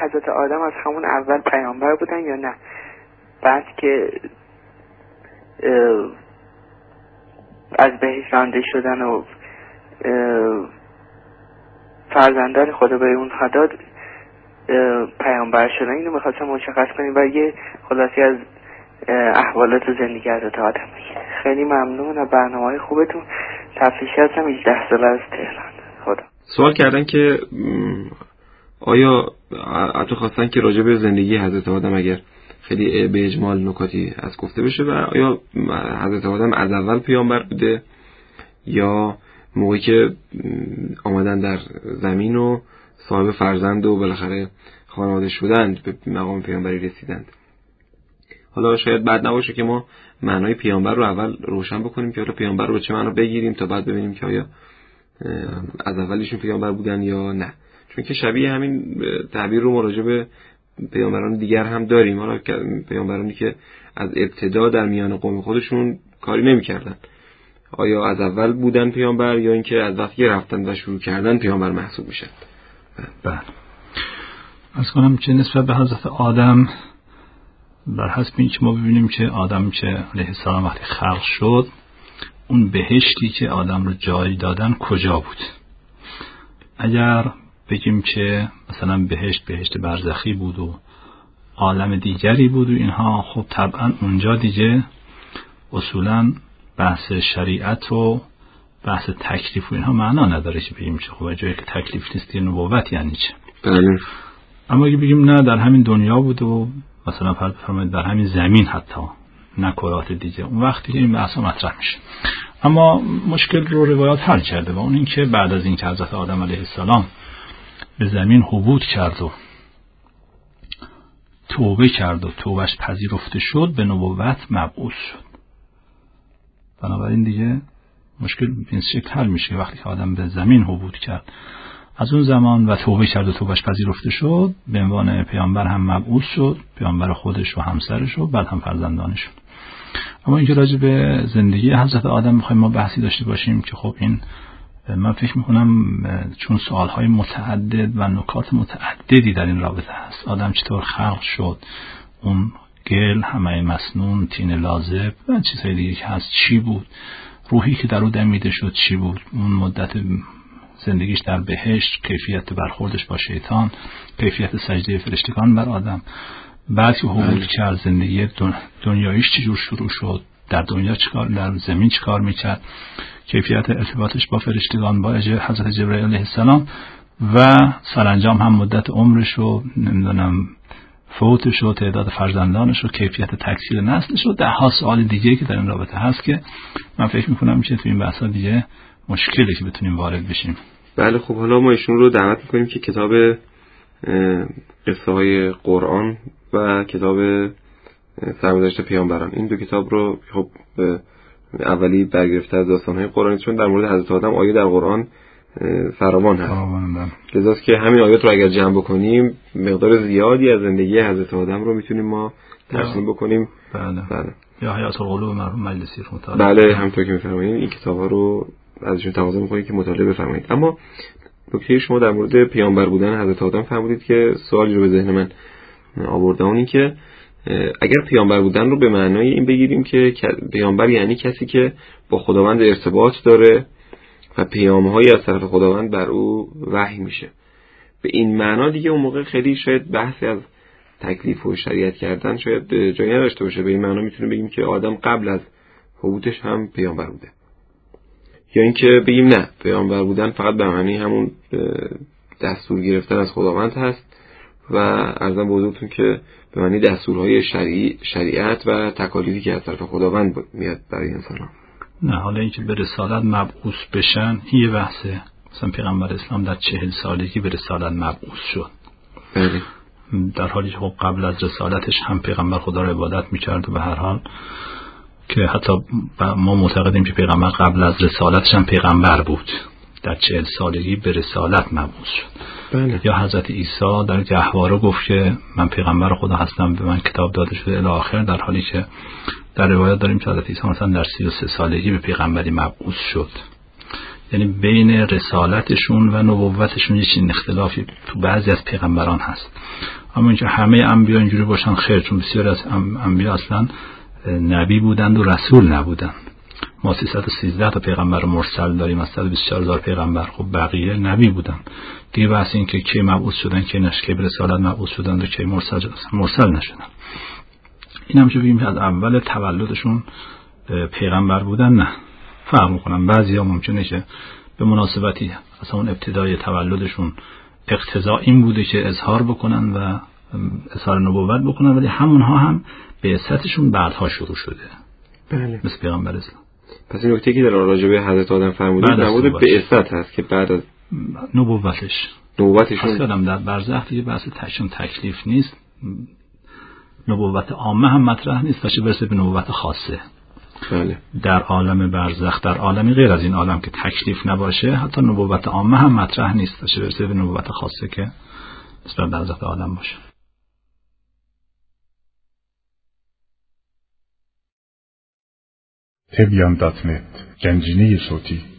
حضرت آدم از همون اول پیامبر بودن یا نه؟ بعد که از بهشت رانده شدن و فرزندان خدا به اونها داد پیامبر شدن، اینو میخواستم مشخص کنیم و یه خلاصی از احوالات و زندگی حضرت آدم بگید. خیلی ممنون از برنامه‌های خوبتون. تفریشی هستم 18 ساله از تهران. خدا. سوال کردن که آیا حتی خواستن که راجع به زندگی حضرت آدم اگر خیلی به اجمال نکاتی از گفته بشه و آیا حضرت آدم از اول پیامبر بوده یا موقعی که آمدن در زمین و صاحب فرزند و بالاخره خانواده شدند به مقام پیامبری رسیدند. حالا شاید بد نباشه که ما معنای پیامبر رو اول روشن بکنیم که حالا پیامبر رو به چه معنا بگیریم تا بعد ببینیم که آیا از اولشون پیامبر بودن یا نه، چون که شبیه همین تعبیر رو مراجعه به پیامبران دیگر هم داریم. حالا پیامبرانی که از ابتدا در میان قوم خودشون کاری نمی‌کردن، آیا از اول بودن پیامبر یا اینکه از وقتی رفتن و شروع کردن پیامبر محسوب میشن؟ بله. از کنم که نسبت به حضرت آدم بر حسب این که ما ببینیم که آدم که علیه السلام وقتی خلق شد اون بهشتی که آدم رو جای دادن کجا بود؟ اگر بگیم که مثلا بهشت برزخی بود و عالم دیگری بود و اینها، خب طبعا اونجا دیگه اصولا بحث شریعت و بحث تکلیف و اینها معنا نداره که بگیم که خب جایی که تکلیف نیست یه نبوت یعنی چه؟ بله. اما اگه بگیم نه در همین دنیا بود و مثلا فرض در همین زمین حتی نه کرات دیگه، اون وقتی که این بحثا مطرح میشه. اما مشکل رو روایات حل کرده و اون این که بعد از این که حضرت آدم علیه السلام به زمین هبوط کرد و توبه کرد و توبهش پذیرفته شد به نبوت مبعوث شد. بنابراین دیگه مشکل به این شکل حل میشه. وقتی که آدم به زمین هبوط کرد از اون زمان و توبه کرد و توبهش پذیرفته شد به عنوان پیامبر هم مبعوث شد، پیامبر خودش و همسرش و بعد هم فرزندانش شد. اما اینکه راجع به زندگی حضرت آدم میخوایم ما بحثی داشته باشیم که خب این من فکر میکنم چون سوالهای متعدد و نکات متعددی در این رابطه هست، آدم چطور خلق شد، اون گل، همه مسنون، طین لازب و چیزهای دیگه که هست چی بود، روحی که در او دمیده شد چی بود، اون مدت زندگیش در بهشت، کیفیت برخوردش با شیطان، کیفیت سجده فرشتگان بر آدم، بعد که حبوط کرد زندگی دنیاییش چجور شروع شد، در دنیا چیکار، در زمین چیکار میکرد، کیفیت ارتباطش با فرشتگان، با حضرت جبرئیل علیه السلام و سرانجام هم مدت عمرش و نمیدونم فوتش و تعداد فرزندانش و کیفیت تکثیر نسلش و ده ها سوال دیگه که در این رابطه هست که من فکر میکنم که تو این بحثا دیگه مشکلی که بتونیم وارد بشیم. بله. خب حالا ما ایشون رو دعوت میکنیم که کتاب قصه های قرآن و کتاب سرگذشت پیامبران، این دو کتاب رو خب اولی برگرفته از داستان‌های قرآنی، چون در مورد حضرت آدم آیه در قرآن فراوان هست. لذاست که همین آیات رو اگر جمع بکنیم مقدار زیادی از زندگی حضرت آدم رو میتونیم ما ترسیم بکنیم. بله. یا حیات القلوب مرحوم مجلسی رو مطالعه. بله، همونطور که می‌فرمایید این کتاب‌ها رو ازشون تقاضا می‌کنید که مطالعه بفرمایید. اما نکته شما در مورد پیامبر بودن حضرت آدم فرمودید که سوالی رو به ذهن من آورد، اون این که اگر پیامبر بودن رو به معنای این بگیریم که پیامبر یعنی کسی که با خداوند ارتباط داره و پیام‌هایی از طرف خداوند بر او وحی میشه، به این معنا دیگه اون موقع خیلی شاید بحثی از تکلیف و شریعت کردن شاید جایی نداشته باشه. به این معنا میتونیم بگیم که آدم قبل از حبوطش هم پیامبر بوده، یا اینکه بگیم نه، پیامبر بودن فقط به معنی همون دستور گرفتن از خداوند هست و عرضم به حضورتون که به معنی دستورهای شریعت و تکالیفی که از طرف خداوند میاد برای انسان‌ها. نه، حالا اینکه به رسالت مبعوث بشن یه بحثه. مثلا پیغمبر اسلام در 40 سالگی به رسالت مبعوث شد. بله. در حالی که خب قبل از رسالتش هم پیغمبر خدا رو عبادت میکرد و به هر حال که حتی ما معتقدیم که پیغمبر قبل از رسالتش هم پیغمبر بود، در 40 سالگی به رسالت مبعوث شد. بله. یا حضرت عیسی در گهواره گفت که من پیغمبر خدا هستم، به من کتاب داده شده الی آخر، در حالی که در روایات داریم که حضرت عیسی مثلا در 33 سالگی به پیغمبری مبعوث شد. یعنی بین رسالتشون و نبوتشون یه چنین اختلافی تو بعضی از پیغمبران هست. همون که همه انبیا اینجوری باشن خیر، چون بسیار از انبیا اصلا نبی بودند و رسول نبودند. ما 313 تا پیغمبر مرسل داریم از 124,000 پیغمبر. خب بقیه نبی بودن دیگه. بحث این که کی مبعوث شدن، کی نشکی به رسالت مبعوث شدن و کی مرسل نشدن، این هم که بگیم از اول تولدشون پیغمبر بودن، نه. فرق میکنن. بعضیا ممکنه که به مناسبتی از اون ابتدای تولدشون اقتضا این بوده که اظهار بکنن و اظهار نبوت بکنن، ولی همونها هم بعثتشون بعدها شروع شده. بله. مثل پیغمبر اسلام. پس این نکته که در راجع به حضرت آدم فرمودید در مورد بعثت هست که بعد از نبوتشون اصلا در برزخ دیگه بحث تکلیف نیست، نبوت عامه هم مطرح نیست تا چه برسه به نبوت خاصه. بله. در عالم برزخ، در عالمی غیر از این عالم که تکلیف نباشه، حتی نبوت عامه هم مطرح نیست تا چه برسه به نبوت خاصه که نسبت به برزخ عالم باشه. تبیان.net گنجینه صوتی